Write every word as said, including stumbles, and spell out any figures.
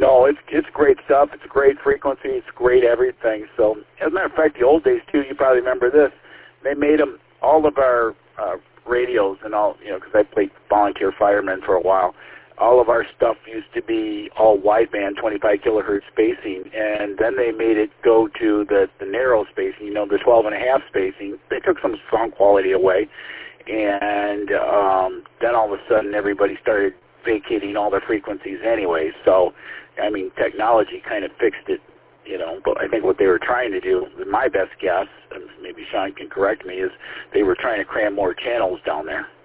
No, it's it's great stuff. It's a great frequency. It's great everything. So, as a matter of fact, the old days too. You probably remember this. They made them all of our uh, radios and all. You know, because I played volunteer fireman for a while. All of our stuff used to be all wideband, twenty-five kilohertz spacing, and then they made it go to the the narrow spacing. You know, the twelve and a half spacing. They took some sound quality away, and um, then all of a sudden everybody started vacating all their frequencies anyway. So, I mean, technology kind of fixed it, you know. But I think what they were trying to do, my best guess, and maybe Sean can correct me, is they were trying to cram more channels down there.